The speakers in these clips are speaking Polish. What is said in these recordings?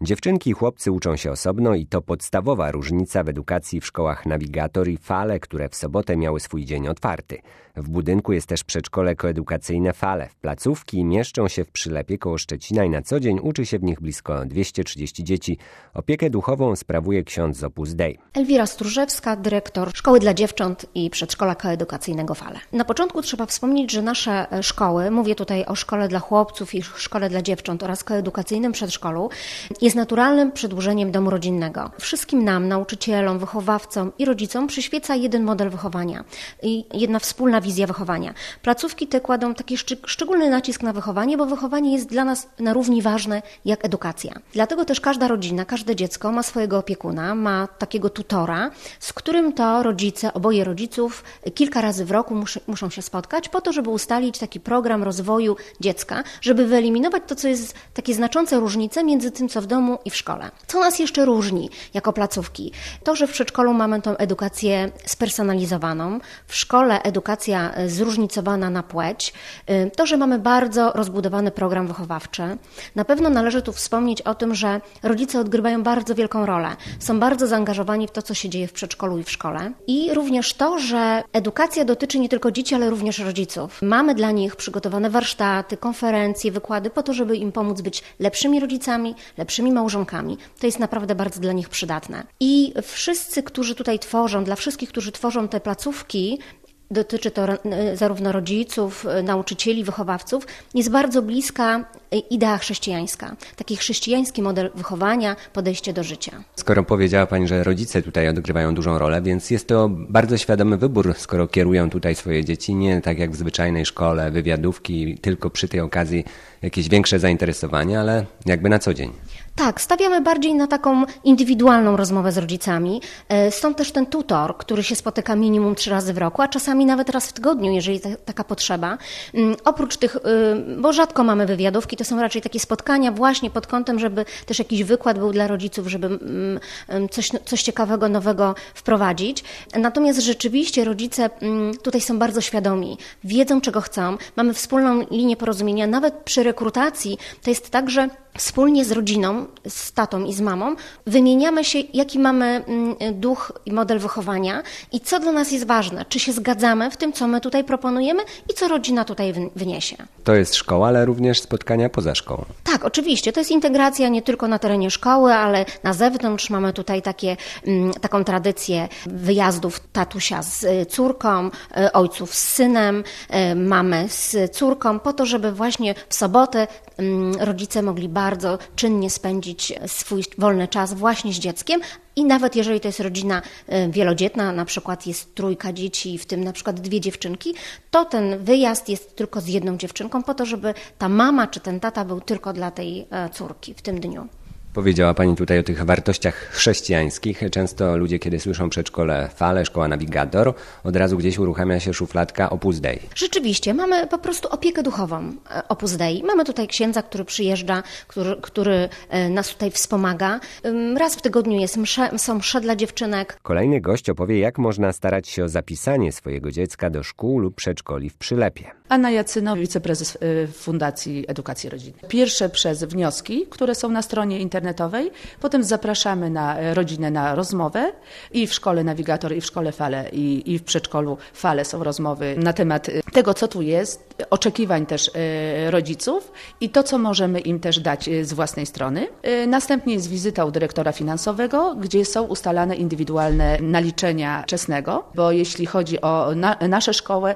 Dziewczynki i chłopcy uczą się osobno i to podstawowa różnica w edukacji w szkołach Navigator i Fale, które w sobotę miały swój dzień otwarty. W budynku jest też przedszkole koedukacyjne Fale. W placówki mieszczą się w Przylepie koło Szczecina i na co dzień uczy się w nich blisko 230 dzieci. Opiekę duchową sprawuje ksiądz z Opus Dei. Elwira Stróżewska, dyrektor Szkoły dla Dziewcząt i Przedszkola Koedukacyjnego Fale. Na początku trzeba wspomnieć, że nasze szkoły, mówię tutaj o szkole dla chłopców i szkole dla dziewcząt oraz koedukacyjnym przedszkolu, jest naturalnym przedłużeniem domu rodzinnego. Wszystkim nam, nauczycielom, wychowawcom i rodzicom przyświeca jeden model wychowania i jedna wspólna wizja wychowania. Placówki te kładą taki szczególny nacisk na wychowanie, bo wychowanie jest dla nas na równi ważne jak edukacja. Dlatego też każda rodzina, każde dziecko ma swojego opiekuna, ma takiego tutora, z którym to rodzice, oboje rodziców kilka razy w roku muszą się spotkać po to, żeby ustalić taki program rozwoju dziecka, żeby wyeliminować to, co jest takie znaczące różnice między tym, co w domu i w szkole. Co nas jeszcze różni jako placówki? To, że w przedszkolu mamy tą edukację spersonalizowaną, w szkole edukacja zróżnicowana na płeć, to, że mamy bardzo rozbudowany program wychowawczy. Na pewno należy tu wspomnieć o tym, że rodzice odgrywają bardzo wielką rolę. Są bardzo zaangażowani w to, co się dzieje w przedszkolu i w szkole. I również to, że edukacja dotyczy nie tylko dzieci, ale również rodziców. Mamy dla nich przygotowane warsztaty, konferencje, wykłady po to, żeby im pomóc być lepszymi rodzicami, lepszymi małżonkami. To jest naprawdę bardzo dla nich przydatne. I wszyscy, którzy tutaj tworzą, dla wszystkich, którzy tworzą te placówki, dotyczy to zarówno rodziców, nauczycieli, wychowawców, jest bardzo bliska idea chrześcijańska. Taki chrześcijański model wychowania, podejście do życia. Skoro powiedziała Pani, że rodzice tutaj odgrywają dużą rolę, więc jest to bardzo świadomy wybór, skoro kierują tutaj swoje dzieci, nie tak jak w zwyczajnej szkole, wywiadówki, tylko przy tej okazji jakieś większe zainteresowanie, ale jakby na co dzień. Tak, stawiamy bardziej na taką indywidualną rozmowę z rodzicami. Stąd też ten tutor, który się spotyka minimum 3 razy w roku, a czasami nawet raz w tygodniu, jeżeli taka potrzeba. Oprócz tych, bo rzadko mamy wywiadówki, to są raczej takie spotkania właśnie pod kątem, żeby też jakiś wykład był dla rodziców, żeby coś ciekawego, nowego wprowadzić. Natomiast rzeczywiście rodzice tutaj są bardzo świadomi, wiedzą czego chcą, mamy wspólną linię porozumienia, nawet przy rekrutacji to jest tak, że wspólnie z rodziną, z tatą i z mamą wymieniamy się, jaki mamy duch i model wychowania i co dla nas jest ważne, czy się zgadzamy w tym, co my tutaj proponujemy i co rodzina tutaj wyniesie. To jest szkoła, ale również spotkania poza szkołą. Tak, oczywiście. To jest integracja nie tylko na terenie szkoły, ale na zewnątrz. Mamy tutaj taką tradycję wyjazdów tatusia z córką, ojców z synem, mamy z córką, po to, żeby właśnie w sobotę rodzice mogli bardzo czynnie spędzić swój wolny czas właśnie z dzieckiem i nawet jeżeli to jest rodzina wielodzietna, na przykład jest 3 dzieci, w tym na przykład 2 dziewczynki, to ten wyjazd jest tylko z jedną dziewczynką po to, żeby ta mama czy ten tata był tylko dla tej córki w tym dniu. Powiedziała Pani tutaj o tych wartościach chrześcijańskich. Często ludzie, kiedy słyszą przedszkole Fale, szkoła Navigator, od razu gdzieś uruchamia się szufladka Opus Dei. Rzeczywiście, mamy po prostu opiekę duchową Opus Dei. Mamy tutaj księdza, który przyjeżdża, który nas tutaj wspomaga. Raz w tygodniu są msze dla dziewczynek. Kolejny gość opowie, jak można starać się o zapisanie swojego dziecka do szkół lub przedszkoli w Przylepie. Anna Jacyno, wiceprezes Fundacji Edukacji Rodzinnej. Pierwsze przez wnioski, które są na stronie internetowej, potem zapraszamy rodzinę na rozmowę i w szkole Navigator, i w szkole Fale, i w przedszkolu Fale są rozmowy na temat tego, co tu jest, oczekiwań też rodziców i to, co możemy im też dać z własnej strony. Następnie jest wizyta u dyrektora finansowego, gdzie są ustalane indywidualne naliczenia czesnego, bo jeśli chodzi o nasze szkoły,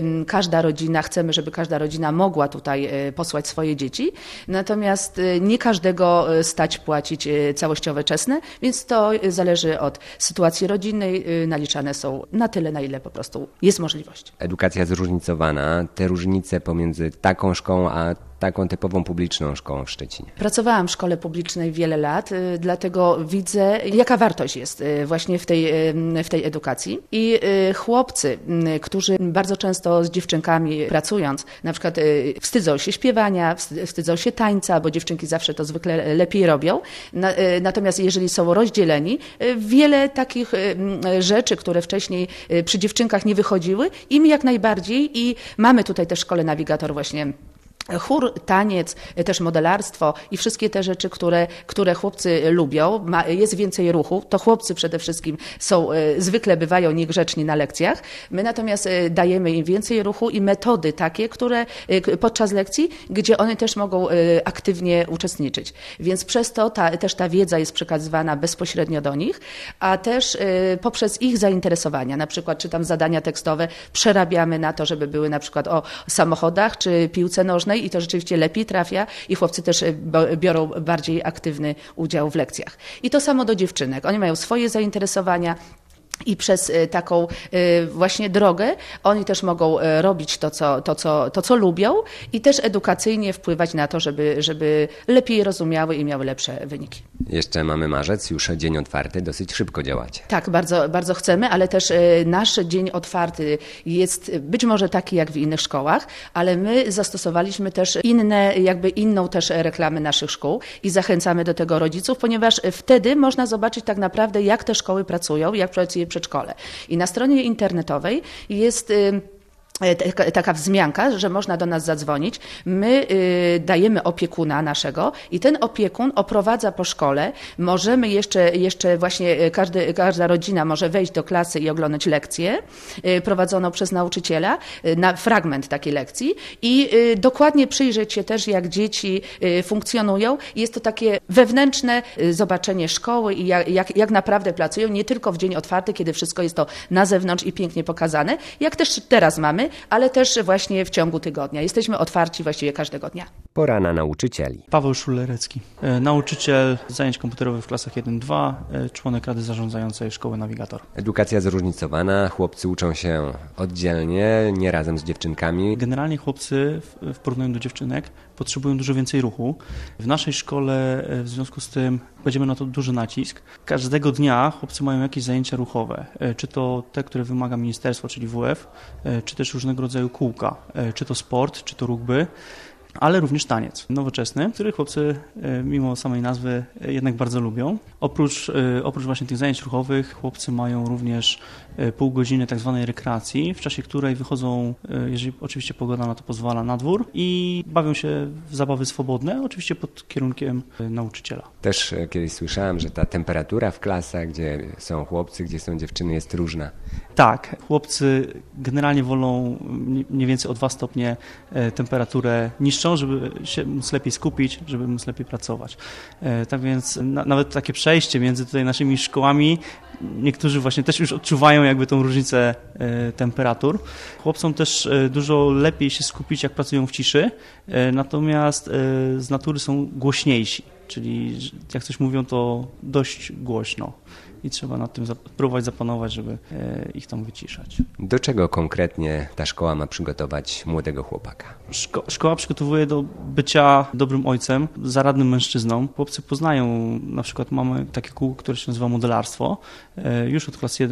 chcemy, żeby każda rodzina mogła tutaj posłać swoje dzieci, natomiast nie każdego stać płacić całościowe czesne, więc to zależy od sytuacji rodzinnej, naliczane są na tyle, na ile po prostu jest możliwość. Edukacja zróżnicowana, te różnice pomiędzy taką szkołą a taką typową publiczną szkołą w Szczecinie. Pracowałam w szkole publicznej wiele lat, dlatego widzę, jaka wartość jest właśnie w tej edukacji. I chłopcy, którzy bardzo często z dziewczynkami pracując, na przykład wstydzą się śpiewania, wstydzą się tańca, bo dziewczynki zawsze to zwykle lepiej robią. Natomiast jeżeli są rozdzieleni, wiele takich rzeczy, które wcześniej przy dziewczynkach nie wychodziły, im jak najbardziej i mamy tutaj też w szkole Navigator właśnie Chór, taniec, też modelarstwo i wszystkie te rzeczy, które chłopcy lubią. Jest więcej ruchu. To chłopcy przede wszystkim zwykle bywają niegrzeczni na lekcjach. My natomiast dajemy im więcej ruchu i metody takie, które podczas lekcji, gdzie one też mogą aktywnie uczestniczyć. Więc przez to też ta wiedza jest przekazywana bezpośrednio do nich, a też poprzez ich zainteresowania. Na przykład czy tam zadania tekstowe przerabiamy na to, żeby były na przykład o samochodach czy piłce nożnej i to rzeczywiście lepiej trafia i chłopcy też biorą bardziej aktywny udział w lekcjach. I to samo do dziewczynek. Oni mają swoje zainteresowania. I przez taką właśnie drogę oni też mogą robić to, co lubią i też edukacyjnie wpływać na to, żeby lepiej rozumiały i miały lepsze wyniki. Jeszcze mamy marzec, już dzień otwarty, dosyć szybko działacie. Tak, bardzo, bardzo chcemy, ale też nasz dzień otwarty jest być może taki jak w innych szkołach, ale my zastosowaliśmy też inną też reklamę naszych szkół i zachęcamy do tego rodziców, ponieważ wtedy można zobaczyć tak naprawdę, jak te szkoły pracują, jak pracuje przedszkole. I na stronie internetowej jest taka wzmianka, że można do nas zadzwonić. My dajemy opiekuna naszego i ten opiekun oprowadza po szkole. Możemy jeszcze właśnie każda rodzina może wejść do klasy i oglądać lekcję prowadzoną przez nauczyciela, na fragment takiej lekcji i dokładnie przyjrzeć się też, jak dzieci funkcjonują. Jest to takie wewnętrzne zobaczenie szkoły i jak naprawdę pracują, nie tylko w dzień otwarty, kiedy wszystko jest to na zewnątrz i pięknie pokazane, jak też teraz mamy, ale też właśnie w ciągu tygodnia. Jesteśmy otwarci właściwie każdego dnia. Pora na nauczycieli. Paweł Szulerecki, nauczyciel zajęć komputerowych w klasach 1-2, członek Rady Zarządzającej Szkoły Navigator. Edukacja zróżnicowana, chłopcy uczą się oddzielnie, nie razem z dziewczynkami. Generalnie chłopcy w porównaniu do dziewczynek potrzebują dużo więcej ruchu. W naszej szkole w związku z tym kładziemy na to duży nacisk. Każdego dnia chłopcy mają jakieś zajęcia ruchowe, czy to te, które wymaga ministerstwo, czyli WF, czy też różnego rodzaju kółka, czy to sport, czy to rugby, ale również taniec nowoczesny, który chłopcy mimo samej nazwy jednak bardzo lubią. Oprócz właśnie tych zajęć ruchowych chłopcy mają również pół godziny tak zwanej rekreacji, w czasie której wychodzą, jeżeli oczywiście pogoda na to pozwala, na dwór i bawią się w zabawy swobodne, oczywiście pod kierunkiem nauczyciela. Też kiedyś słyszałem, że ta temperatura w klasach, gdzie są chłopcy, gdzie są dziewczyny, jest różna. Tak, chłopcy generalnie wolą mniej więcej o 2 stopnie temperaturę niższą, żeby się móc lepiej skupić, żeby móc lepiej pracować. Tak więc nawet takie przejście między tutaj naszymi szkołami, niektórzy właśnie też już odczuwają jakby tą różnicę temperatur. Chłopcom też dużo lepiej się skupić, jak pracują w ciszy, natomiast z natury są głośniejsi, czyli jak coś mówią, to dość głośno. I trzeba nad tym próbować zapanować, żeby ich tam wyciszać. Do czego konkretnie ta szkoła ma przygotować młodego chłopaka? Szkoła przygotowuje do bycia dobrym ojcem, zaradnym mężczyzną. Chłopcy poznają, na przykład mamy takie kółko, które się nazywa modelarstwo, już od klas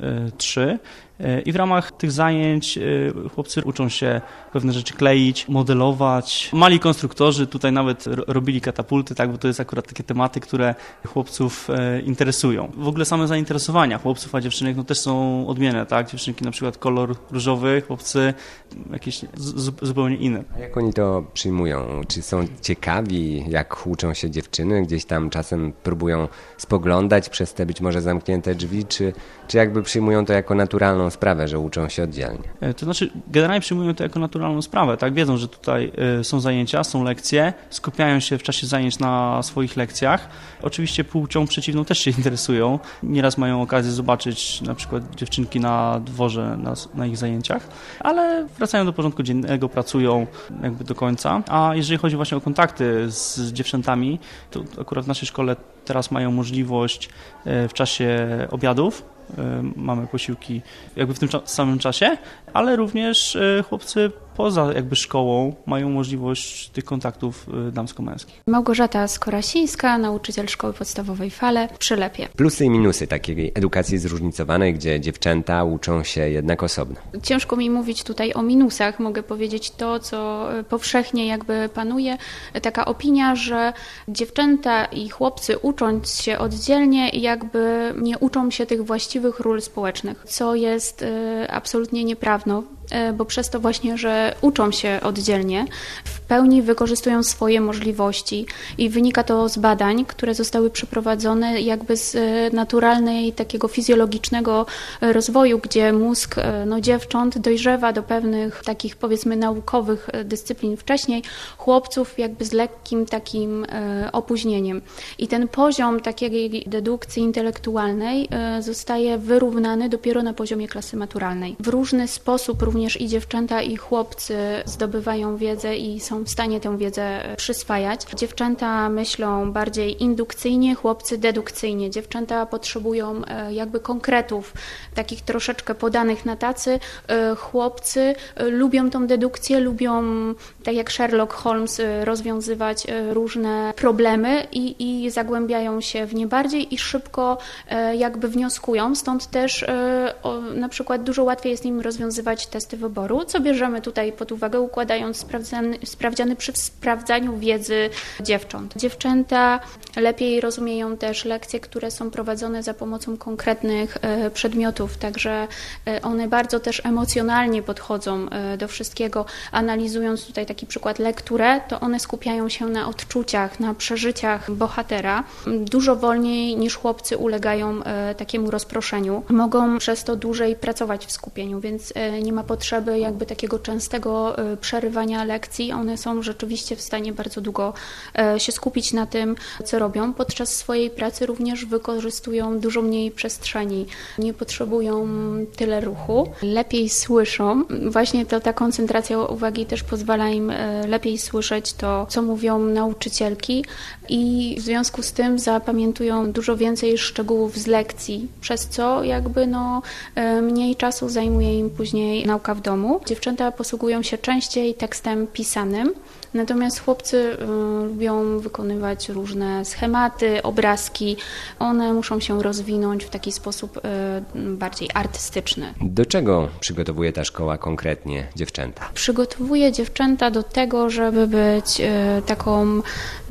1-3. I w ramach tych zajęć chłopcy uczą się pewne rzeczy kleić, modelować. Mali konstruktorzy tutaj nawet robili katapulty, tak, bo to jest akurat takie tematy, które chłopców interesują. W ogóle same zainteresowania chłopców, a dziewczynek no też są odmienne, tak? Dziewczynki na przykład kolor różowy, chłopcy jakieś zupełnie inne. A jak oni to przyjmują? Czy są ciekawi, jak uczą się dziewczyny? Gdzieś tam czasem próbują spoglądać przez te być może zamknięte drzwi, czy jakby przyjmują to jako naturalną sprawę, że uczą się oddzielnie? To znaczy, generalnie przyjmują to jako naturalną sprawę, tak? Wiedzą, że tutaj są zajęcia, są lekcje, skupiają się w czasie zajęć na swoich lekcjach. Oczywiście płcią przeciwną też się interesują. Nieraz mają okazję zobaczyć na przykład dziewczynki na dworze na ich zajęciach, ale wracają do porządku dziennego, pracują jakby do końca. A jeżeli chodzi właśnie o kontakty z dziewczętami, to akurat w naszej szkole teraz mają możliwość w czasie obiadów. Mamy posiłki jakby w tym samym czasie, ale również chłopcy poza jakby szkołą mają możliwość tych kontaktów damsko-męskich. Małgorzata Skorasińska, nauczyciel Szkoły Podstawowej Fale w Przylepie. Plusy i minusy takiej edukacji zróżnicowanej, gdzie dziewczęta uczą się jednak osobno. Ciężko mi mówić tutaj o minusach. Mogę powiedzieć to, co powszechnie jakby panuje. Taka opinia, że dziewczęta i chłopcy ucząc się oddzielnie jakby nie uczą się tych właściwych ról społecznych, co jest absolutnie nieprawdą, bo przez to właśnie, że uczą się oddzielnie, w pełni wykorzystują swoje możliwości i wynika to z badań, które zostały przeprowadzone jakby z naturalnej, takiego fizjologicznego rozwoju, gdzie mózg dziewcząt dojrzewa do pewnych takich, powiedzmy, naukowych dyscyplin wcześniej, chłopców jakby z lekkim takim opóźnieniem. I ten poziom takiej dedukcji intelektualnej zostaje wyrównany dopiero na poziomie klasy maturalnej. W różny sposób również i dziewczęta, i chłopcy zdobywają wiedzę i są w stanie tę wiedzę przyswajać. Dziewczęta myślą bardziej indukcyjnie, chłopcy dedukcyjnie. Dziewczęta potrzebują jakby konkretów, takich troszeczkę podanych na tacy. Chłopcy lubią tą dedukcję, lubią, tak jak Sherlock Holmes, rozwiązywać różne problemy i zagłębiają się w nie bardziej i szybko jakby wnioskują. Stąd też na przykład dużo łatwiej jest im rozwiązywać testy wyboru, co bierzemy tutaj pod uwagę, układając sprawdziany przy sprawdzaniu wiedzy dziewcząt. Dziewczęta lepiej rozumieją też lekcje, które są prowadzone za pomocą konkretnych przedmiotów, także one bardzo też emocjonalnie podchodzą do wszystkiego. Analizując tutaj taki przykład lekturę, to one skupiają się na odczuciach, na przeżyciach bohatera. Dużo wolniej niż chłopcy ulegają takiemu rozproszeniu. Mogą przez to dłużej pracować w skupieniu, więc nie ma potrzeby jakby takiego częstego przerywania lekcji. One są rzeczywiście w stanie bardzo długo się skupić na tym, co robią. Podczas swojej pracy również wykorzystują dużo mniej przestrzeni. Nie potrzebują tyle ruchu. Lepiej słyszą. Właśnie ta koncentracja uwagi też pozwala im lepiej słyszeć to, co mówią nauczycielki i w związku z tym zapamiętują dużo więcej szczegółów z lekcji, przez co jakby mniej czasu zajmuje im później nauka w domu. Dziewczęta posługują się częściej tekstem pisanym, natomiast chłopcy lubią wykonywać różne schematy, obrazki. One muszą się rozwinąć w taki sposób bardziej artystyczny. Do czego przygotowuje ta szkoła konkretnie dziewczęta? Przygotowuje dziewczęta do tego, żeby być taką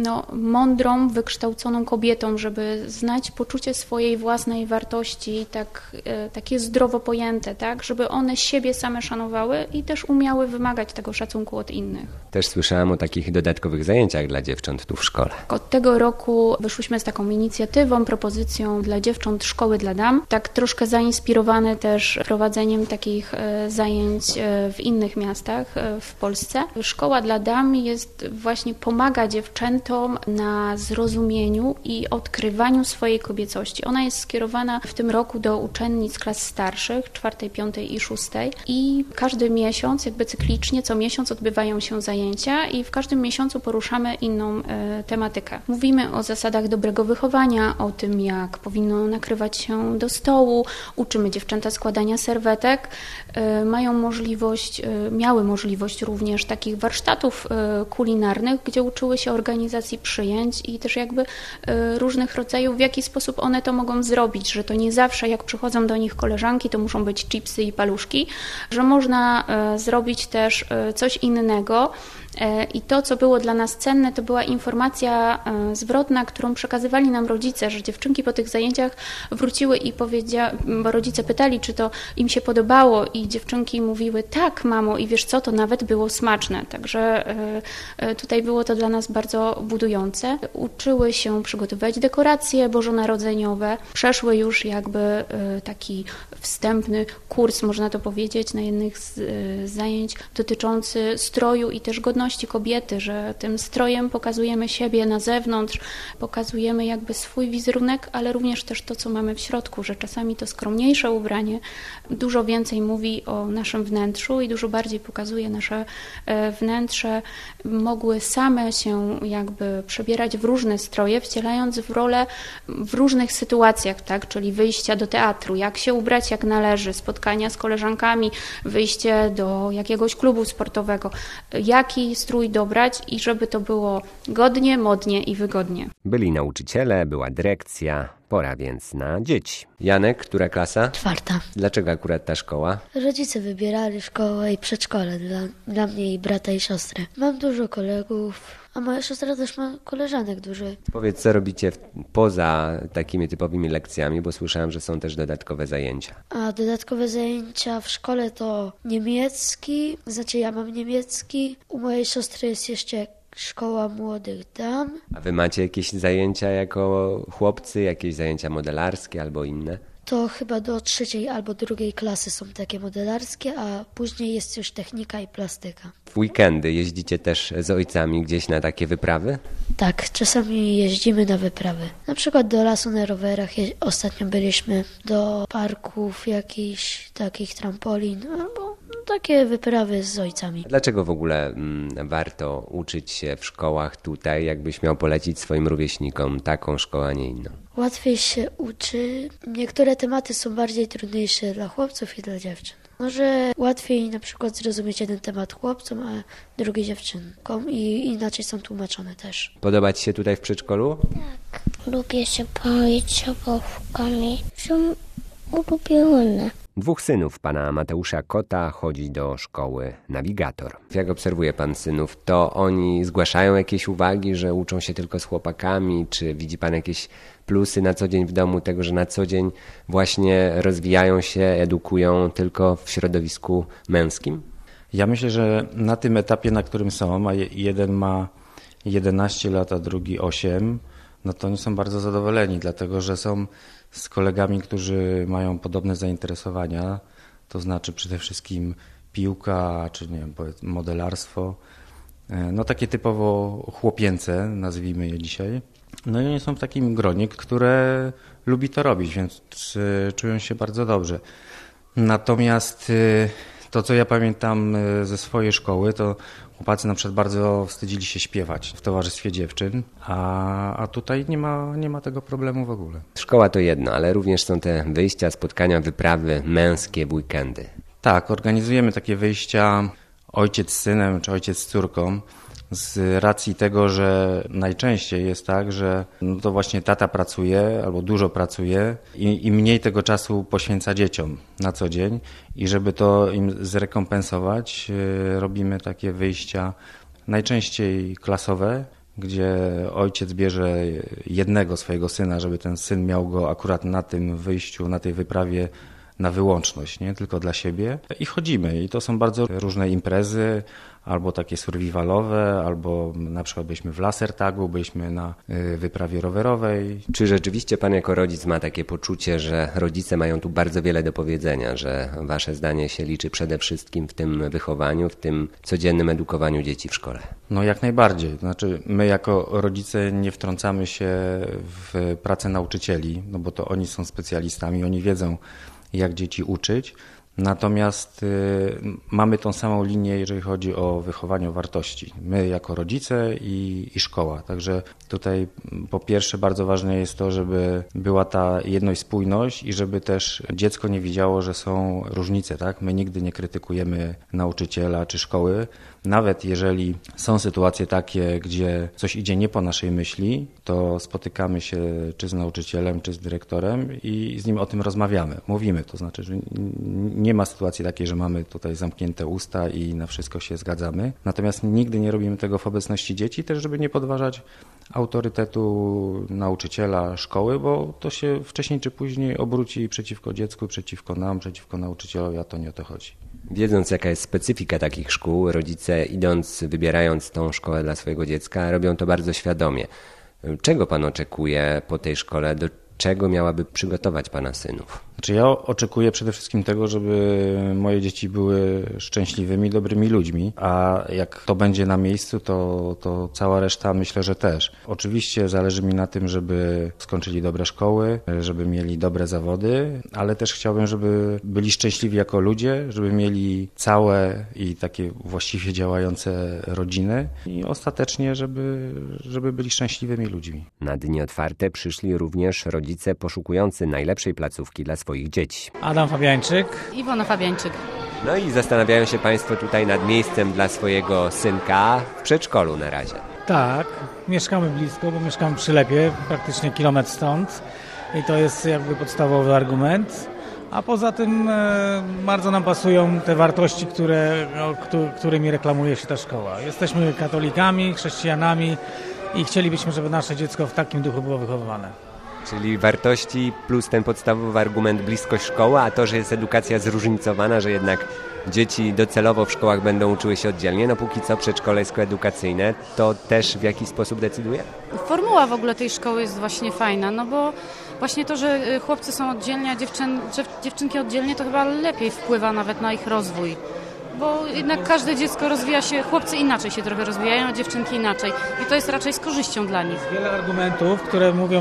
mądrą, wykształconą kobietą, żeby znać poczucie swojej własnej wartości, takie zdrowo pojęte, tak, żeby one siebie same szanowały i też umiały wymagać tego szacunku od innych. Też słyszałam o takich dodatkowych zajęciach dla dziewcząt tu w szkole. Od tego roku wyszłyśmy z taką inicjatywą, propozycją dla dziewcząt Szkoły dla Dam, tak troszkę zainspirowane też prowadzeniem takich zajęć w innych miastach w Polsce. Szkoła dla Dam pomaga dziewczętom na zrozumieniu i odkrywaniu swojej kobiecości. Ona jest skierowana w tym roku do uczennic klas starszych, 4., 5. i 6. I każdy miesiąc, jakby cyklicznie, co miesiąc odbywają się zajęcia i w każdym miesiącu poruszamy inną tematykę. Mówimy o zasadach dobrego wychowania, o tym, jak powinno nakrywać się do stołu, uczymy dziewczęta składania serwetek, miały możliwość również takich warsztatów kulinarnych, gdzie uczyły się organizacji przyjęć i też jakby różnych rodzajów, w jaki sposób one to mogą zrobić, że to nie zawsze jak przychodzą do nich koleżanki, to muszą być chipsy i paluszki, że można zrobić też coś innego. I to, co było dla nas cenne, to była informacja zwrotna, którą przekazywali nam rodzice, że dziewczynki po tych zajęciach wróciły i bo rodzice pytali, czy to im się podobało i dziewczynki mówiły, tak mamo, i wiesz co, to nawet było smaczne. Także tutaj było to dla nas bardzo budujące. Uczyły się przygotowywać dekoracje bożonarodzeniowe, przeszły już jakby taki wstępny kurs, można to powiedzieć, na jednych z zajęć dotyczący stroju i też godności kobiety, że tym strojem pokazujemy siebie na zewnątrz, pokazujemy jakby swój wizerunek, ale również też to, co mamy w środku, że czasami to skromniejsze ubranie dużo więcej mówi o naszym wnętrzu i dużo bardziej pokazuje nasze wnętrze. Mogły same się jakby przebierać w różne stroje, wcielając w rolę w różnych sytuacjach, tak? Czyli wyjścia do teatru, jak się ubrać jak należy, spotkania z koleżankami, wyjście do jakiegoś klubu sportowego, jaki strój dobrać i żeby to było godnie, modnie i wygodnie. Byli nauczyciele, była dyrekcja, Pora więc na dzieci. Janek, która klasa? 4. Dlaczego akurat ta szkoła? Rodzice wybierali szkołę i przedszkole dla mnie i brata i siostry. Mam dużo kolegów, a moja siostra też ma koleżanek dużo. Powiedz, co robicie poza takimi typowymi lekcjami, bo słyszałem, że są też dodatkowe zajęcia. A dodatkowe zajęcia w szkole to niemiecki, znaczy ja mam niemiecki. U mojej siostry jest jeszcze Szkoła Młodych Dam. A wy macie jakieś zajęcia jako chłopcy, jakieś zajęcia modelarskie albo inne? To chyba do 3. albo 2. klasy są takie modelarskie, a później jest już technika i plastyka. W weekendy jeździcie też z ojcami gdzieś na takie wyprawy? Tak, czasami jeździmy na wyprawy. Na przykład do lasu na rowerach. Ostatnio byliśmy do parków jakichś takich trampolin, albo takie wyprawy z ojcami. Dlaczego w ogóle warto uczyć się w szkołach tutaj, jakbyś miał polecić swoim rówieśnikom taką szkołę, a nie inną? Łatwiej się uczy. Niektóre tematy są bardziej trudniejsze dla chłopców i dla dziewczyn. Może łatwiej na przykład zrozumieć jeden temat chłopcom, a drugi dziewczynkom i inaczej są tłumaczone też. Podoba ci się tutaj w przedszkolu? Tak, lubię się bawić zabawkami. Są ulubione. 2 synów pana Mateusza Kota chodzi do szkoły Navigator. Jak obserwuje pan synów, to oni zgłaszają jakieś uwagi, że uczą się tylko z chłopakami? Czy widzi pan jakieś plusy na co dzień w domu tego, że na co dzień właśnie rozwijają się, edukują tylko w środowisku męskim? Ja myślę, że na tym etapie, na którym są, a jeden ma 11 lat, a drugi 8, no to oni są bardzo zadowoleni, dlatego że są z kolegami, którzy mają podobne zainteresowania, to znaczy przede wszystkim piłka, czy nie wiem, modelarstwo, no takie typowo chłopięce, nazwijmy je dzisiaj. No i oni są w takim gronie, które lubi to robić, więc czują się bardzo dobrze. Natomiast to, co ja pamiętam ze swojej szkoły, to chłopacy na przykład bardzo wstydzili się śpiewać w towarzystwie dziewczyn, a tutaj nie ma tego problemu w ogóle. Szkoła to jedno, ale również są te wyjścia, spotkania, wyprawy męskie w weekendy. Tak, organizujemy takie wyjścia ojciec z synem czy ojciec z córką, z racji tego, że najczęściej jest tak, że no to właśnie tata pracuje albo dużo pracuje i mniej tego czasu poświęca dzieciom na co dzień i żeby to im zrekompensować, robimy takie wyjścia najczęściej klasowe, gdzie ojciec bierze jednego swojego syna, żeby ten syn miał go akurat na tym wyjściu, na tej wyprawie na wyłączność, nie tylko dla siebie. I chodzimy i to są bardzo różne imprezy, albo takie survivalowe, albo na przykład byliśmy w lasertagu, byliśmy na wyprawie rowerowej. Czy rzeczywiście pan jako rodzic ma takie poczucie, że rodzice mają tu bardzo wiele do powiedzenia, że wasze zdanie się liczy przede wszystkim w tym wychowaniu, w tym codziennym edukowaniu dzieci w szkole? No jak najbardziej. Znaczy my jako rodzice nie wtrącamy się w pracę nauczycieli, no bo to oni są specjalistami, oni wiedzą, jak dzieci uczyć. Natomiast mamy tą samą linię, jeżeli chodzi o wychowanie wartości. My jako rodzice i szkoła. Także tutaj po pierwsze bardzo ważne jest to, żeby była ta jedność, spójność i żeby też dziecko nie widziało, że są różnice. Tak? My nigdy nie krytykujemy nauczyciela czy szkoły. Nawet jeżeli są sytuacje takie, gdzie coś idzie nie po naszej myśli, to spotykamy się czy z nauczycielem, czy z dyrektorem i z nim o tym rozmawiamy. Mówimy, to znaczy, że nie ma sytuacji takiej, że mamy tutaj zamknięte usta i na wszystko się zgadzamy. Natomiast nigdy nie robimy tego w obecności dzieci, też żeby nie podważać autorytetu nauczyciela, szkoły, bo to się wcześniej czy później obróci przeciwko dziecku, przeciwko nam, przeciwko nauczycielowi, a to nie o to chodzi. Wiedząc, jaka jest specyfika takich szkół, rodzice wybierając tą szkołę dla swojego dziecka, robią to bardzo świadomie. Czego pan oczekuje po tej szkole? Do czego miałaby przygotować pana synów? Znaczy ja oczekuję przede wszystkim tego, żeby moje dzieci były szczęśliwymi, dobrymi ludźmi, a jak to będzie na miejscu, to cała reszta myślę, że też. Oczywiście zależy mi na tym, żeby skończyli dobre szkoły, żeby mieli dobre zawody, ale też chciałbym, żeby byli szczęśliwi jako ludzie, żeby mieli całe i takie właściwie działające rodziny i ostatecznie, żeby byli szczęśliwymi ludźmi. Na dni otwarte przyszli również rodzice poszukujący najlepszej placówki dla swoich dzieci. Adam Fabiańczyk. Iwona Fabiańczyk. No i zastanawiają się państwo tutaj nad miejscem dla swojego synka w przedszkolu na razie. Tak, mieszkamy blisko, bo mieszkamy przy Lepie, praktycznie kilometr stąd. i to jest jakby podstawowy argument. A poza tym bardzo nam pasują te wartości, którymi reklamuje się ta szkoła. Jesteśmy katolikami, chrześcijanami i chcielibyśmy, żeby nasze dziecko w takim duchu było wychowywane. Czyli wartości plus ten podstawowy argument bliskość szkoły, a to, że jest edukacja zróżnicowana, że jednak dzieci docelowo w szkołach będą uczyły się oddzielnie, no póki co przedszkole jest koedukacyjne, to też w jakiś sposób decyduje? Formuła w ogóle tej szkoły jest właśnie fajna, no bo właśnie to, że chłopcy są oddzielnie, a dziewczynki oddzielnie, to chyba lepiej wpływa nawet na ich rozwój. Bo jednak każde dziecko rozwija się, chłopcy inaczej się trochę rozwijają, a dziewczynki inaczej. I to jest raczej z korzyścią dla nich. Wiele argumentów, które mówią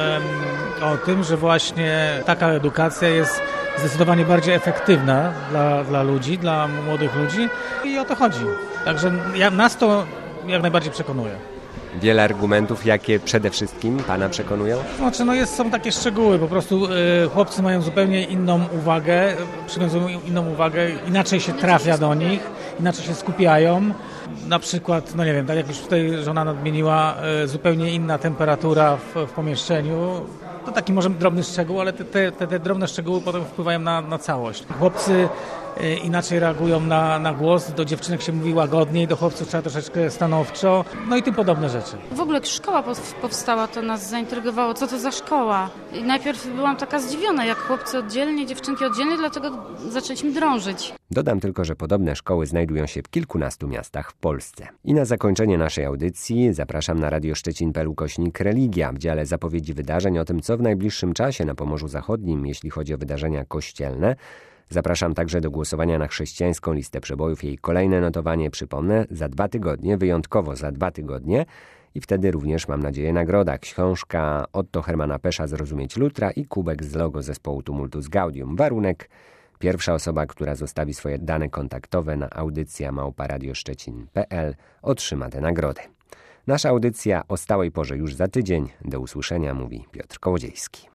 o tym, że właśnie taka edukacja jest zdecydowanie bardziej efektywna dla ludzi, dla młodych ludzi i o to chodzi. Także nas to jak najbardziej przekonuje. Wiele argumentów, jakie przede wszystkim Pana przekonują? Znaczy, są takie szczegóły, po prostu chłopcy mają zupełnie inną uwagę, przywiązują inną uwagę, inaczej się trafia do nich, inaczej się skupiają. Na przykład, no nie wiem, tak jak już tutaj żona nadmieniła, zupełnie inna temperatura w pomieszczeniu. To taki może drobny szczegół, ale te drobne szczegóły potem wpływają na całość. Chłopcy inaczej reagują na głos, do dziewczynek się mówi łagodniej, do chłopców trzeba troszeczkę stanowczo, no i tym podobne rzeczy. W ogóle jak szkoła powstała, to nas zaintrygowało, co to za szkoła. I najpierw byłam taka zdziwiona, jak chłopcy oddzielnie, dziewczynki oddzielnie, dlatego zaczęliśmy drążyć. Dodam tylko, że podobne szkoły znajdują się w kilkunastu miastach w Polsce. I na zakończenie naszej audycji zapraszam na radioszczecin.pl/religia w dziale zapowiedzi wydarzeń o tym, co w najbliższym czasie na Pomorzu Zachodnim, jeśli chodzi o wydarzenia kościelne. Zapraszam także do głosowania na chrześcijańską listę przebojów. Jej kolejne notowanie, przypomnę, za 2 tygodnie, wyjątkowo za 2 tygodnie. I wtedy również, mam nadzieję, nagroda. Książka Otto Hermana Pesza Zrozumieć Lutra i kubek z logo zespołu Tumultus Gaudium. Warunek: pierwsza osoba, która zostawi swoje dane kontaktowe na audycja@radioszczecin.pl otrzyma tę nagrodę. Nasza audycja o stałej porze już za tydzień. Do usłyszenia, mówi Piotr Kołodziejski.